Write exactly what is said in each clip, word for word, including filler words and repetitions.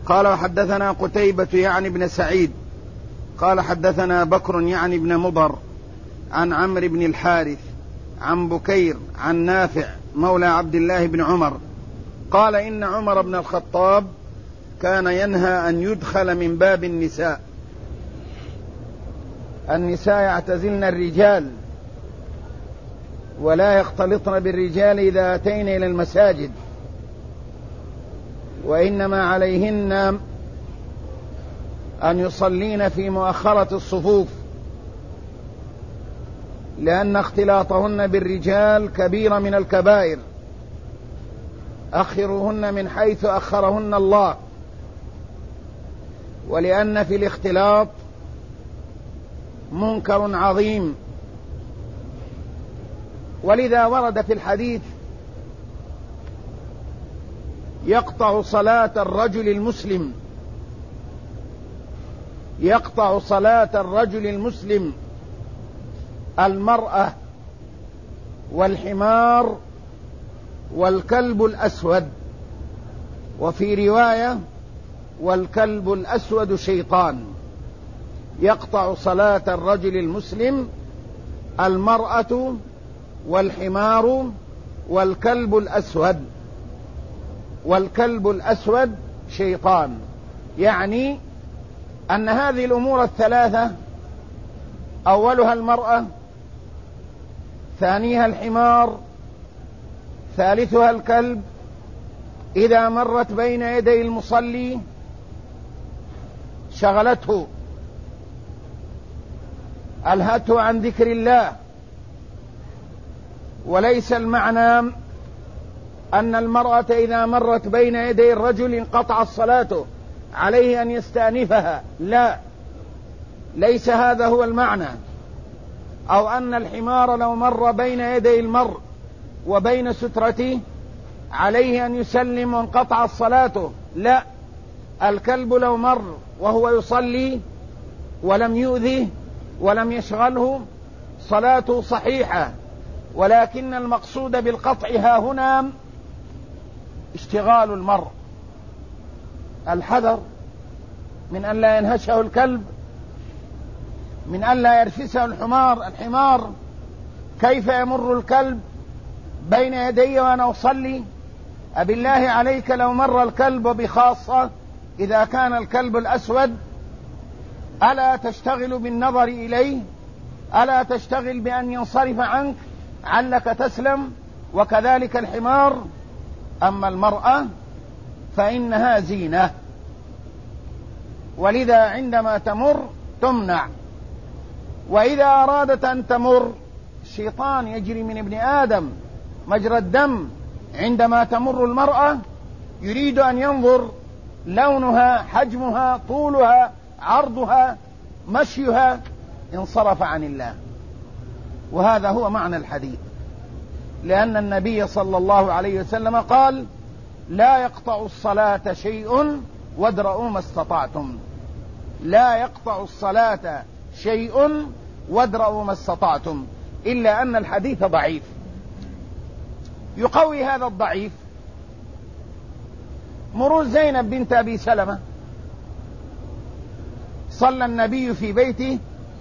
قال وحدثنا قتيبة يعني بن سعيد قال حدثنا بكر يعني بن مضر عن عمرو بن الحارث عن بكير عن نافع مولى عبد الله بن عمر قال إن عمر بن الخطاب كان ينهى أن يدخل من باب النساء. النساء يعتزلن الرجال ولا يختلطن بالرجال إذا أتين إلى المساجد، وإنما عليهن أن يصلين في مؤخرة الصفوف، لأن اختلاطهن بالرجال كبيرة من الكبائر. أخروهن من حيث أخرهن الله، ولأن في الاختلاط منكر عظيم. ولذا ورد في الحديث يقطع صلاة الرجل المسلم يقطع صلاة الرجل المسلم المرأة والحمار والكلب الأسود، وفي رواية والكلب الأسود شيطان. يقطع صلاة الرجل المسلم المرأة والحمار والكلب الأسود، والكلب الأسود شيطان، يعني أن هذه الأمور الثلاثة أولها المرأة، ثانيها الحمار، ثالثها الكلب، إذا مرت بين يدي المصلي شغلته، ألهته عن ذكر الله. وليس المعنى أن المرأة إذا مرت بين يدي الرجل انقطعت صلاته، عليه أن يستأنفها، لا، ليس هذا هو المعنى. أو أن الحمار لو مر بين يدي المرء وبين سترته عليه أن يسلم وانقطعت صلاته، لا، الكلب لو مر وهو يصلي ولم يؤذه ولم يشغله صلاته صحيحة. ولكن المقصود بالقطع ها هنا اشتغال المرء، الحذر من أن لا ينهشه الكلب، من أن لا يرفسه الحمار. الحمار كيف يمر الكلب بين يدي وأنا أصلي؟ أبالله عليك لو مر الكلب، وبخاصة إذا كان الكلب الأسود، ألا تشتغل بالنظر إليه؟ ألا تشتغل بأن ينصرف عنك علك تسلم؟ وكذلك الحمار. أما المرأة فإنها زينة، ولذا عندما تمر تمنع. وإذا أرادت أن تمر، الشيطان يجري من ابن آدم مجرى الدم، عندما تمر المرأة يريد أن ينظر لونها، حجمها، طولها، عرضها، مشيها، انصرف عن الله. وهذا هو معنى الحديث، لأن النبي صلى الله عليه وسلم قال: لا يقطع الصلاة شيء وادرؤوا ما استطعتم. لا يقطع الصلاة شيء وادرؤوا ما استطعتم، إلا أن الحديث ضعيف. يقوي هذا الضعيف مرور زينب بنت أبي سلمة. صلى النبي في بيته،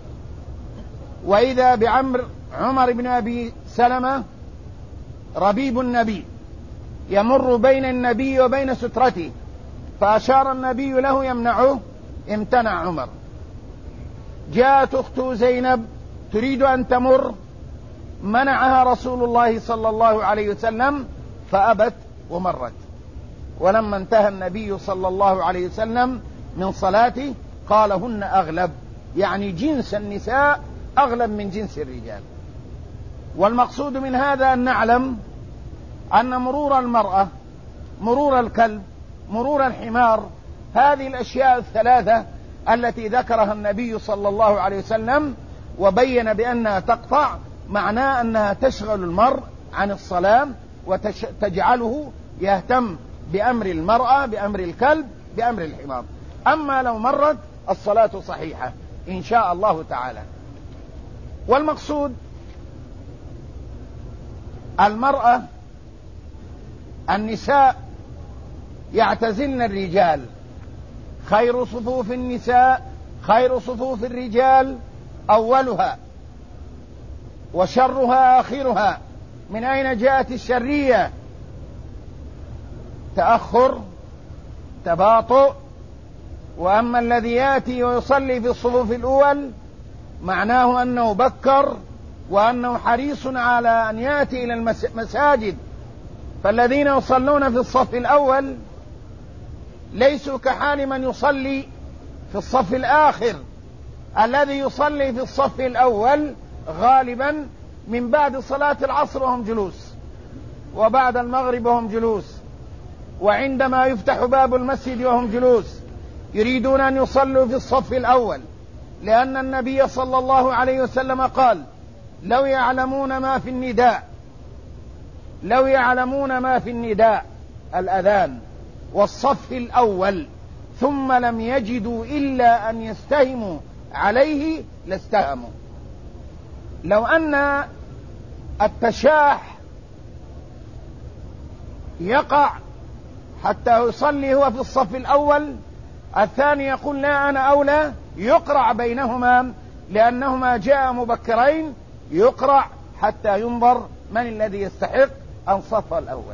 وإذا بعمر عمر بن أبي سلمة ربيب النبي يمر بين النبي وبين سترته، فأشار النبي له يمنعه، امتنع عمر. جاءت أخته زينب تريد أن تمر، منعها رسول الله صلى الله عليه وسلم فأبت ومرت. ولما انتهى النبي صلى الله عليه وسلم من صلاته قال: هن أغلب، يعني جنس النساء أغلب من جنس الرجال. والمقصود من هذا أن نعلم أن مرور المرأة، مرور الكلب، مرور الحمار، هذه الأشياء الثلاثة التي ذكرها النبي صلى الله عليه وسلم وبين بأنها تقطع، معناه أنها تشغل المرء عن الصلاة وتجعله يهتم بأمر المرأة، بأمر الكلب، بأمر الحمار. أما لو مرت الصلاة صحيحة إن شاء الله تعالى. والمقصود المرأة، النساء يعتزلن الرجال خير صفوف النساء خير صفوف الرجال أولها وشرها آخرها. من أين جاءت الشرية؟ تأخر، تباطؤ. وأما الذي يأتي ويصلي في الصفوف الأول معناه أنه بكر وأنه حريص على أن يأتي إلى المساجد. فالذين يصلون في الصف الأول ليسوا كحال من يصلي في الصف الآخر. الذي يصلي في الصف الأول غالبا من بعد صلاة العصر وهم جلوس، وبعد المغرب وهم جلوس، وعندما يفتح باب المسجد وهم جلوس، يريدون أن يصلوا في الصف الأول، لأن النبي صلى الله عليه وسلم قال: لو يعلمون ما في النداء لو يعلمون ما في النداء الأذان والصف الأول ثم لم يجدوا إلا أن يستهموا عليه لاستهموا. لو أن التشاح يقع حتى يصلي هو في الصف الأول، الثاني يقول: لا، أنا أولى، يقرع بينهما لأنهما جاء مبكرين، يقرع حتى ينظر من الذي يستحق الصف الأول.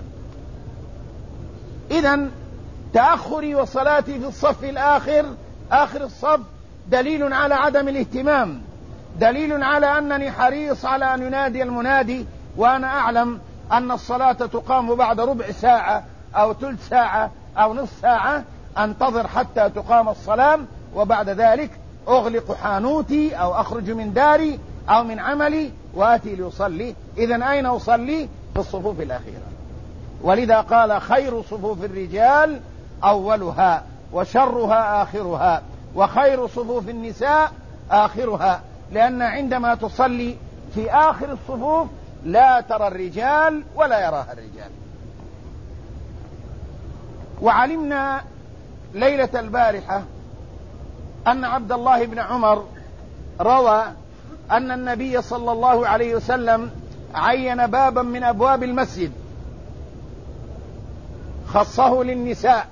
إذن تأخري وصلاتي في الصف الآخر آخر الصف دليل على عدم الاهتمام، دليل على أنني حريص على أن ينادي المنادي، وأنا أعلم أن الصلاة تقام بعد ربع ساعة أو ثلث ساعة أو نصف ساعة، أنتظر حتى تقام الصلاة، وبعد ذلك أغلق حانوتي أو أخرج من داري أو من عملي وآتي لأصلي. إذن أين أصلي؟ في الصفوف الأخيرة. ولذا قال: خير صفوف الرجال أولها وشرها آخرها وخير صفوف النساء آخرها، لأن عندما تصلي في آخر الصفوف لا ترى الرجال ولا يراها الرجال. وعلمنا ليلة البارحة أن عبد الله بن عمر روى أن النبي صلى الله عليه وسلم عين بابا من أبواب المسجد خصه للنساء،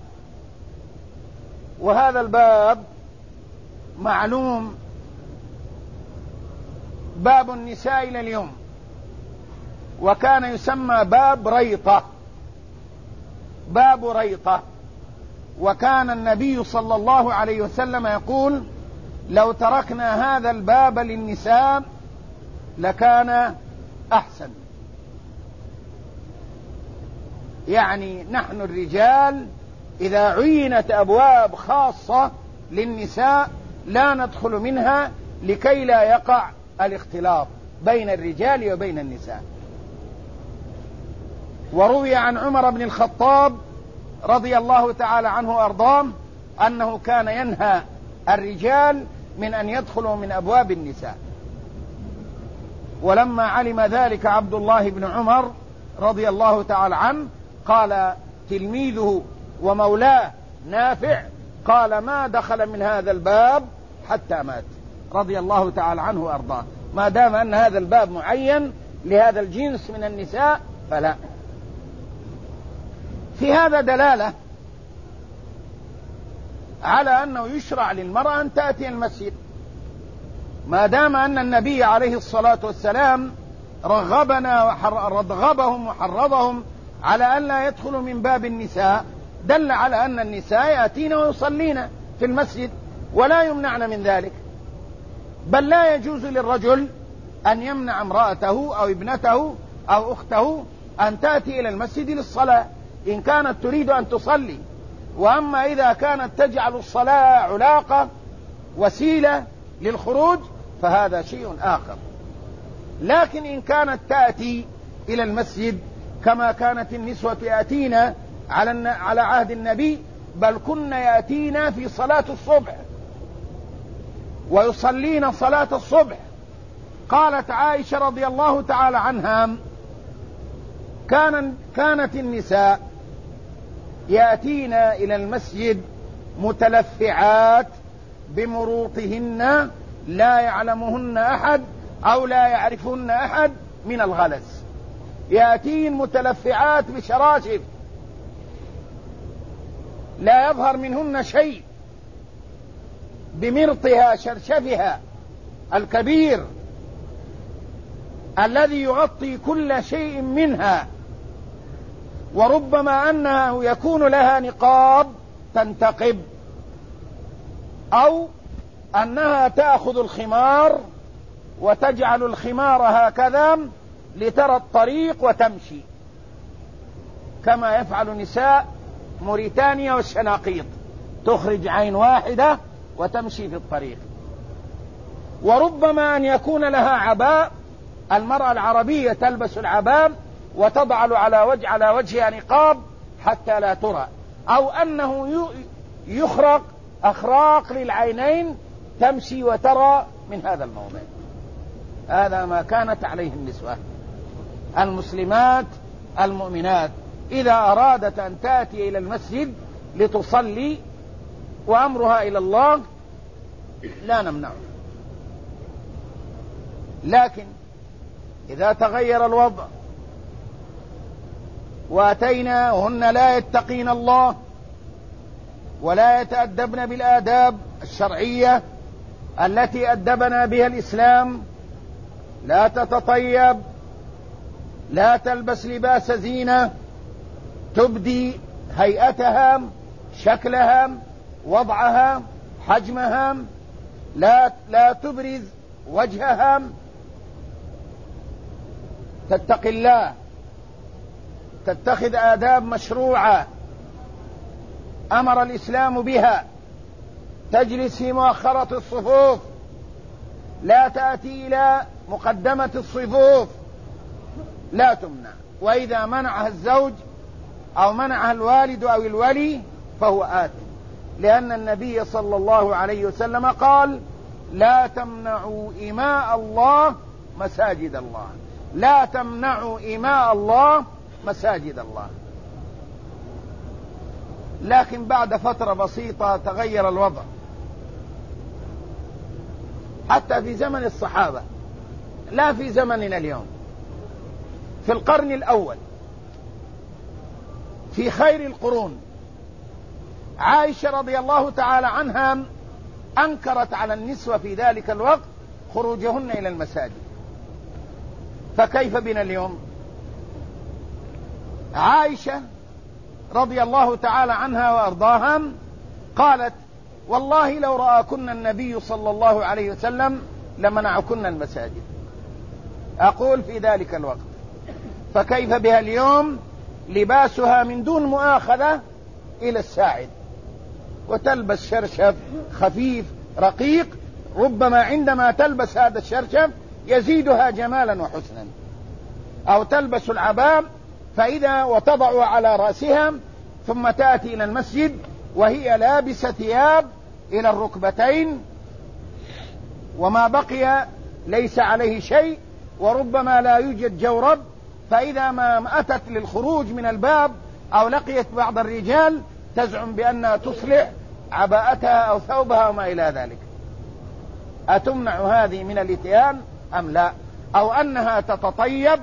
وهذا الباب معلوم باب النساء إلى اليوم، وكان يسمى باب ريطة باب ريطة وكان النبي صلى الله عليه وسلم يقول: لو تركنا هذا الباب للنساء لكان أحسن. يعني نحن الرجال إذا عينت أبواب خاصة للنساء لا ندخل منها لكي لا يقع الاختلاط بين الرجال وبين النساء. وروي عن عمر بن الخطاب رضي الله تعالى عنه وأرضاه أنه كان ينهى الرجال من أن يدخلوا من أبواب النساء. ولما علم ذلك عبد الله بن عمر رضي الله تعالى عنه قال تلميذه ومولاه نافع قال: ما دخل من هذا الباب حتى مات، رضي الله تعالى عنه وأرضاه. ما دام أن هذا الباب معين لهذا الجنس من النساء فلا. في هذا دلالة على أنه يشرع للمرأة أن تأتي المسجد، ما دام أن النبي عليه الصلاة والسلام رغبنا ورغبهم وحرضهم على أن لا يدخلوا من باب النساء، دل على أن النساء يأتين ويصلين في المسجد ولا يمنعن من ذلك. بل لا يجوز للرجل أن يمنع امرأته أو ابنته أو أخته أن تأتي إلى المسجد للصلاة إن كانت تريد أن تصلي. وأما إذا كانت تجعل الصلاة علاقة وسيلة للخروج فهذا شيء آخر. لكن إن كانت تأتي إلى المسجد كما كانت النسوة يأتين على على عهد النبي، بل كن يأتين في صلاة الصبح ويصلين صلاة الصبح. قالت عائشة رضي الله تعالى عنها: كان كانت النساء يأتين إلى المسجد متلفعات بمروطهن لا يعلمهن أحد أو لا يعرفهن أحد من الغلس. يأتين متلفعات بشراشف لا يظهر منهن شيء، بمرطها شرشفها الكبير الذي يغطي كل شيء منها، وربما أنه يكون لها نقاب تنتقب، أو أنها تأخذ الخمار وتجعل الخمار هكذا لترى الطريق وتمشي، كما يفعل نساء موريتانيا والشناقيط، تخرج عين واحدة وتمشي في الطريق. وربما أن يكون لها عباء، المرأة العربية تلبس العباء وتضع على وجه على وجهها نقاب حتى لا ترى، أو أنه يخرق أخراق للعينين تمشي وترى من هذا الموضع. هذا ما كانت عليه النسوة المسلمات المؤمنات إذا أرادت أن تأتي إلى المسجد لتصلي وأمرها إلى الله لا نمنع. لكن إذا تغير الوضع وأتينا وهن لا يتقين الله ولا يتأدبن بالآداب الشرعية التي أدبنا بها الإسلام، لا تتطيب، لا تلبس لباس زينة تبدي هيئتها، شكلها، وضعها، حجمها، لا لا تبرز وجهها، تتقي الله، تتخذ آداب مشروعة أمر الإسلام بها، تجلس في مؤخرة الصفوف، لا تأتي إلى مقدمة الصفوف، لا تمنع. وإذا منعها الزوج أو منعها الوالد أو الولي فهو آثم، لأن النبي صلى الله عليه وسلم قال: لا تمنعوا إماء الله مساجد الله، لا تمنعوا إماء الله مساجد الله. لكن بعد فترة بسيطة تغير الوضع، حتى في زمن الصحابة، لا في زمننا اليوم. في القرن الأول، في خير القرون، عائشة رضي الله تعالى عنها أنكرت على النسوة في ذلك الوقت خروجهن إلى المساجد، فكيف بنا اليوم؟ عائشة رضي الله تعالى عنها وأرضاها قالت: والله لو رآكن النبي صلى الله عليه وسلم لمنعكن المساجد. أقول في ذلك الوقت، فكيف بها اليوم؟ لباسها من دون مؤاخذة إلى الساعد، وتلبس شرشف خفيف رقيق، ربما عندما تلبس هذا الشرشف يزيدها جمالا وحسنا. أو تلبس العباء فإذا وتضع على رأسها، ثم تأتي إلى المسجد وهي لابسة ثياب إلى الركبتين وما بقي ليس عليه شيء، وربما لا يوجد جورب، فإذا ما أتت للخروج من الباب أو لقيت بعض الرجال تزعم بأنها تصلح عباءتها أو ثوبها وما إلى ذلك. أتمنع هذه من الإتيان أم لا؟ أو أنها تتطيب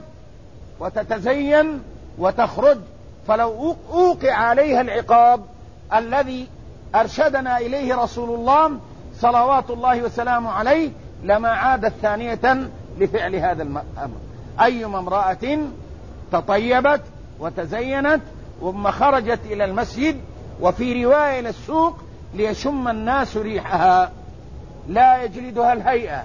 وتتزين وتخرج، فلو أوقع عليها العقاب الذي أرشدنا إليه رسول الله صلوات الله وسلامه عليه لما عادت ثانية لفعل هذا الأمر. أيما امرأة تطيبت وتزينت وما خرجت إلى المسجد وفي رواية إلى السوق ليشم الناس ريحها، لا يجلدها الهيئة،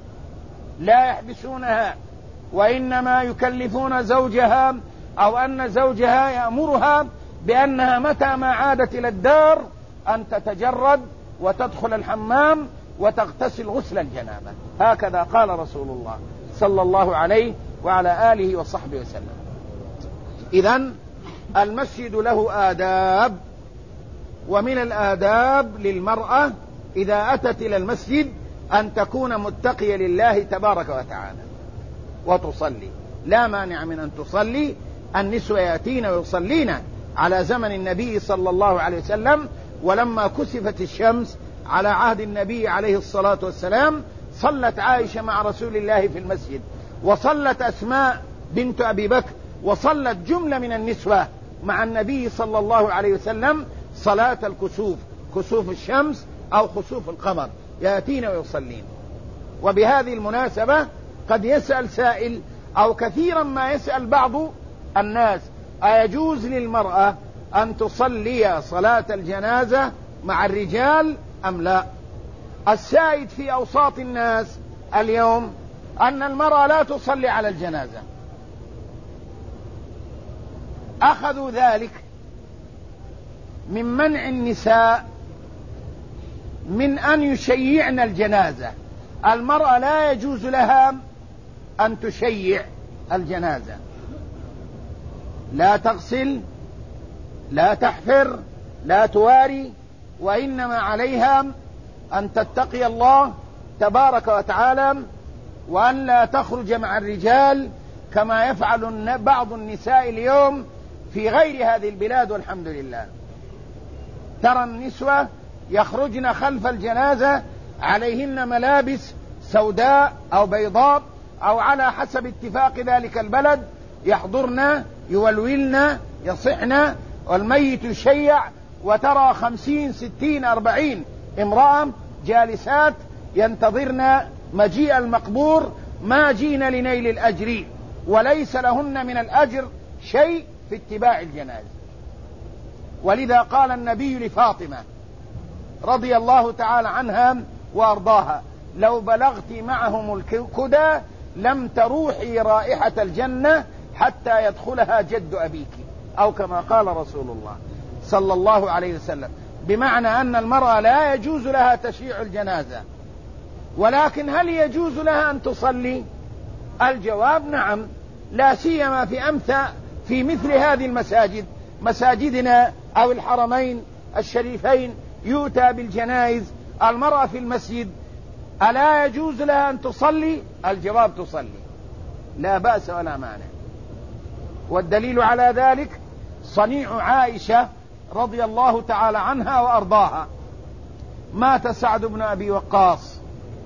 لا يحبسونها، وإنما يكلفون زوجها أو أن زوجها يأمرها بأنها متى ما عادت إلى الدار أن تتجرد وتدخل الحمام وتغتسل غسل الجنابة. هكذا قال رسول الله صلى الله عليه وعلى آله وصحبه وسلم. إذن المسجد له آداب، ومن الآداب للمرأة إذا أتت إلى المسجد أن تكون متقية لله تبارك وتعالى وتصلي. لا مانع من أن تصلي، النسوة يأتين ويصلين على زمن النبي صلى الله عليه وسلم، ولما كسفت الشمس على عهد النبي عليه الصلاة والسلام صلت عائشة مع رسول الله في المسجد، وصلت أسماء بنت أبي بكر، وصلت جملة من النسوة مع النبي صلى الله عليه وسلم صلاة الكسوف، كسوف الشمس أو خسوف القمر يأتين ويصلين. وبهذه المناسبة قد يسأل سائل أو كثيرا ما يسأل بعض الناس: أيجوز للمرأة أن تصلي صلاة الجنازة مع الرجال أم لا؟ السائد في أوساط الناس اليوم أن المرأة لا تصلي على الجنازة. أخذوا ذلك من منع النساء من أن يشيعن الجنازة. المرأة لا يجوز لها أن تشيع الجنازة، لا تغسل، لا تحفر، لا تواري، وإنما عليها أن تتقي الله تبارك وتعالى وأن لا تخرج مع الرجال كما يفعل بعض النساء اليوم في غير هذه البلاد. والحمد لله ترى النسوة يخرجن خلف الجنازة عليهن ملابس سوداء أو بيضاء أو على حسب اتفاق ذلك البلد، يحضرن يولولن يصحن والميت يشيع، وترى خمسين ستين أربعين امرأة جالسات ينتظرن مجيء المقبور، ما جين لنيل الأجر وليس لهن من الأجر شيء في اتباع الجنازة. ولذا قال النبي لفاطمة رضي الله تعالى عنها وأرضاها: لو بلغت معهم الكدى لم تروحي رائحة الجنة حتى يدخلها جد أبيك، أو كما قال رسول الله صلى الله عليه وسلم، بمعنى أن المرأة لا يجوز لها تشييع الجنازة. ولكن هل يجوز لها أن تصلي؟ الجواب نعم، لا سيما في أمثال في مثل هذه المساجد، مساجدنا أو الحرمين الشريفين، يؤتى بالجنائز، المرأة في المسجد ألا يجوز لها أن تصلي؟ الجواب تصلي، لا بأس ولا مانع. والدليل على ذلك صنيع عائشة رضي الله تعالى عنها وأرضاها. مات سعد بن أبي وقاص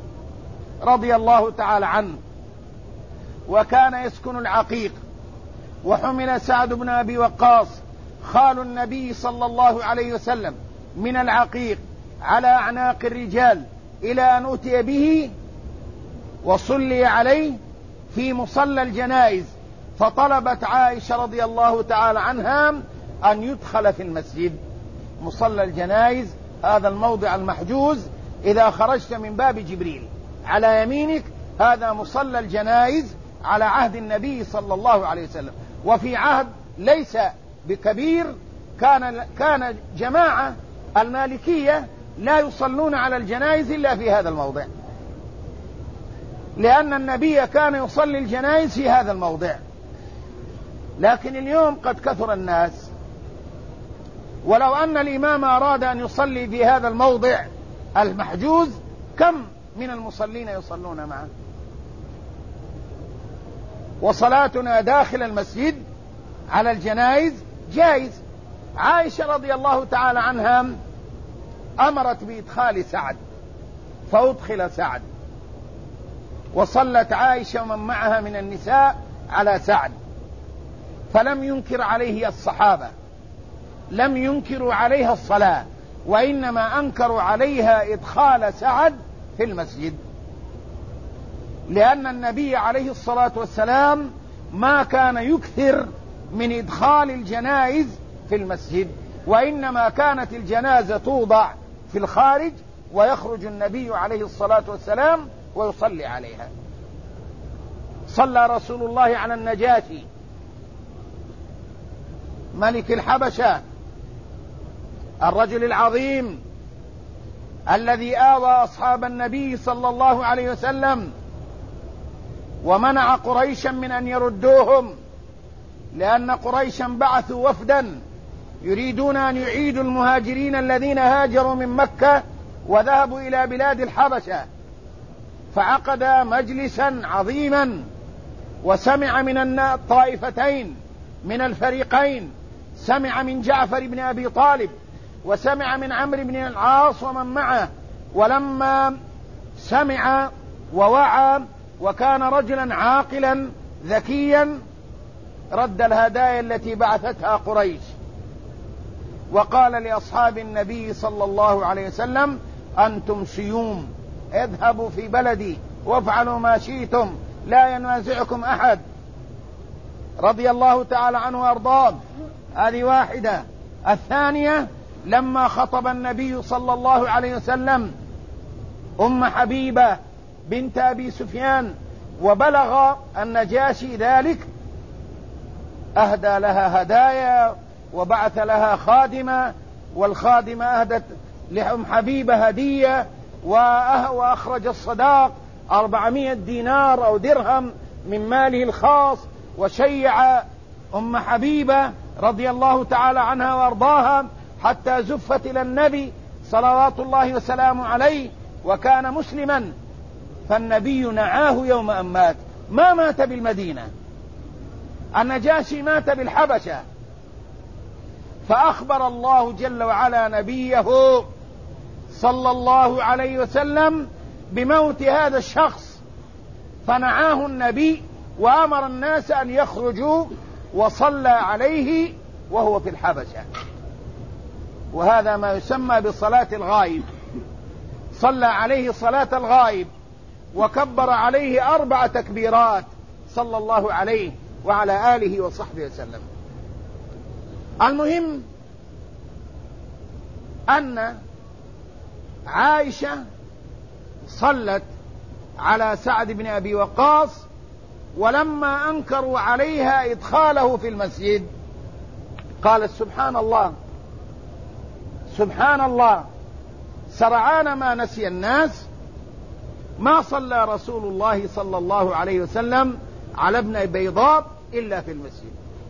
رضي الله تعالى عنه، وكان يسكن العقيق، وحمل سعد بن أبي وقاص خال النبي صلى الله عليه وسلم من العقيق على أعناق الرجال إلى أن أتي به وصلي عليه في مصلى الجنائز، فطلبت عائشة رضي الله تعالى عنها أن يدخل في المسجد. مصلى الجنائز هذا الموضع المحجوز، إذا خرجت من باب جبريل على يمينك هذا مصلى الجنائز على عهد النبي صلى الله عليه وسلم. وفي عهد ليس بكبير كان كان جماعة المالكية لا يصلون على الجنائز إلا في هذا الموضع، لأن النبي كان يصلي الجنائز في هذا الموضع. لكن اليوم قد كثر الناس، ولو أن الإمام أراد أن يصلي في هذا الموضع المحجوز كم من المصلين يصلون معه؟ وصلاتنا داخل المسجد على الجنائز جائز. عائشة رضي الله تعالى عنها أمرت بإدخال سعد فأدخل سعد، وصلت عائشة ومن معها من النساء على سعد، فلم ينكر عليه الصحابة، لم ينكروا عليها الصلاة، وإنما أنكروا عليها إدخال سعد في المسجد، لأن النبي عليه الصلاة والسلام ما كان يكثر من إدخال الجنائز في المسجد، وإنما كانت الجنازة توضع في الخارج ويخرج النبي عليه الصلاة والسلام ويصلي عليها. صلى رسول الله على النجاشي ملك الحبشة الرجل العظيم الذي آوى أصحاب النبي صلى الله عليه وسلم ومنع قريشا من أن يردوهم، لأن قريشا بعثوا وفدا يريدون أن يعيدوا المهاجرين الذين هاجروا من مكة وذهبوا إلى بلاد الحبشة، فعقد مجلسا عظيما وسمع من الطائفتين من الفريقين، سمع من جعفر بن أبي طالب وسمع من عمرو بن العاص ومن معه، ولما سمع ووعى وكان رجلا عاقلا ذكيا رد الهدايا التي بعثتها قريش، وقال لأصحاب النبي صلى الله عليه وسلم: أنتم سيوم، اذهبوا في بلدي وافعلوا ما شئتم لا ينازعكم أحد، رضي الله تعالى عنه وأرضاه. هذه واحدة. الثانية لما خطب النبي صلى الله عليه وسلم أم حبيبة بنت أبي سفيان وبلغ النجاشي ذلك، أهدى لها هدايا وبعث لها خادمة، والخادمة أهدت لأم حبيبة هدية، وأخرج الصداق أربعمائة دينار أو درهم من ماله الخاص، وشيع أم حبيبة رضي الله تعالى عنها وارضاها حتى زفت إلى النبي صلوات الله وسلامه عليه، وكان مسلما، فالنبي نعاه يوم أن مات. ما مات بالمدينة، النجاشي مات بالحبشة، فأخبر الله جل وعلا نبيه صلى الله عليه وسلم بموت هذا الشخص، فنعاه النبي وأمر الناس أن يخرجوا، وصلى عليه وهو في الحبشة، وهذا ما يسمى بصلاة الغائب. صلى عليه صلاة الغائب وكبر عليه أربع تكبيرات صلى الله عليه وعلى آله وصحبه وسلم. المهم أن عائشة صلت على سعد بن أبي وقاص، ولما أنكروا عليها إدخاله في المسجد قالت سبحان الله سبحان الله، سرعان ما نسي الناس ما صلى رسول الله صلى الله عليه وسلم على ابن بيضاء إلا في المسجد.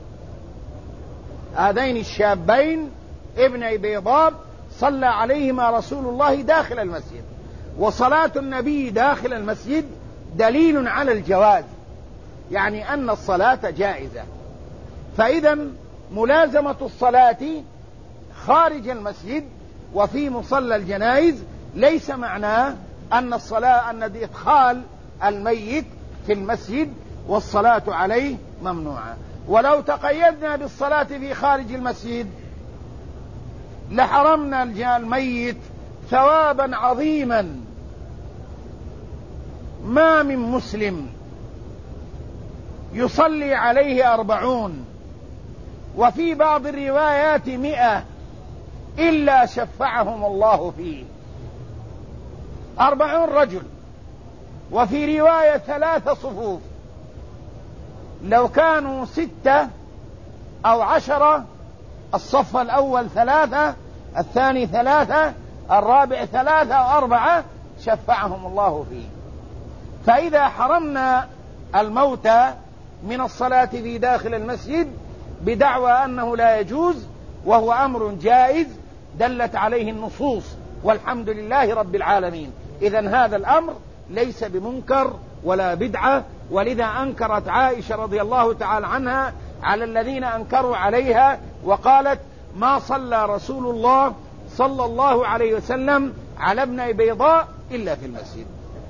هذين الشابين ابن بيضاء صلى عليهما رسول الله داخل المسجد، وصلاة النبي داخل المسجد دليل على الجواز، يعني أن الصلاة جائزة. فإذا ملازمة الصلاة خارج المسجد وفي مصلى الجنائز ليس معناه أن الصلاة أن إدخال الميت في المسجد والصلاة عليه ممنوعة. ولو تقيدنا بالصلاة في خارج المسجد لحرمنا الميت ثوابا عظيما. ما من مسلم يصلي عليه أربعون وفي بعض الروايات مئة إلا شفعهم الله فيه. أربعون رجل، وفي رواية ثلاثة صفوف، لو كانوا ستة أو عشرة، الصف الأول ثلاثة، الثاني ثلاثة، الرابع ثلاثة أو أربعة، شفعهم الله فيه. فإذا حرمنا الموتى من الصلاة في داخل المسجد بدعوى أنه لا يجوز وهو أمر جائز دلت عليه النصوص، والحمد لله رب العالمين. إذن هذا الأمر ليس بمنكر ولا بدعة، ولذا أنكرت عائشة رضي الله تعالى عنها على الذين أنكروا عليها وقالت ما صلى رسول الله صلى الله عليه وسلم على ابن بيضاء إلا في المسجد.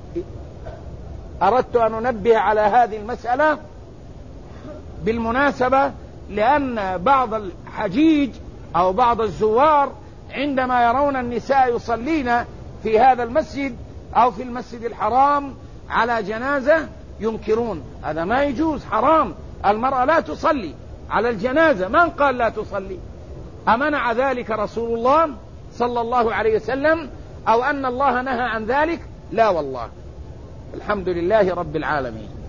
أردت أن أنبه على هذه المسألة بالمناسبة، لأن بعض الحجيج أو بعض الزوار عندما يرون النساء يصلين في هذا المسجد أو في المسجد الحرام على جنازة ينكرون. هذا ما يجوز، حرام. المرأة لا تصلي على الجنازة، من قال لا تصلي؟ أمنع ذلك رسول الله صلى الله عليه وسلم أو أن الله نهى عن ذلك؟ لا والله. الحمد لله رب العالمين.